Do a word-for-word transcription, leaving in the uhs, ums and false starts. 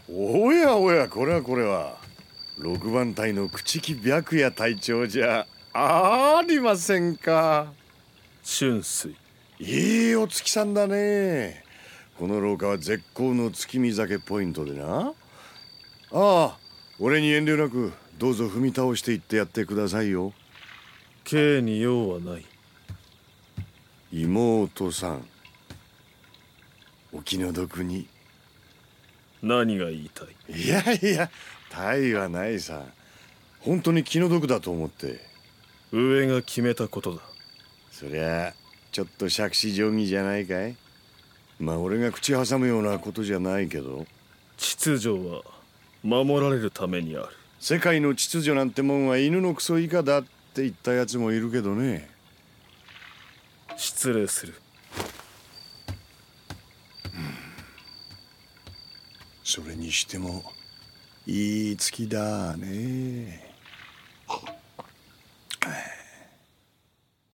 おやおや、これはこれは六番隊の朽木白夜隊長じゃありませんか。 春水、 いいお月さんだね。この廊下は絶好の月見酒ポイントでな。ああ、俺に遠慮なくどうぞ踏み倒していってやってくださいよ。 K に用はない。 妹さん、お気の毒に。 何が言いたい？ いやいや、大はないさ。本当に気の毒だと思って。 上が決めたことだ。 そりゃちょっと杓子定規じゃないかい。まあ俺が口挟むようなことじゃないけど。 秩序は守られるためにある。 世界の秩序なんてもんは犬のクソ以下だって言ったやつもいるけどね。 失礼する。 それにしてもいい月だね。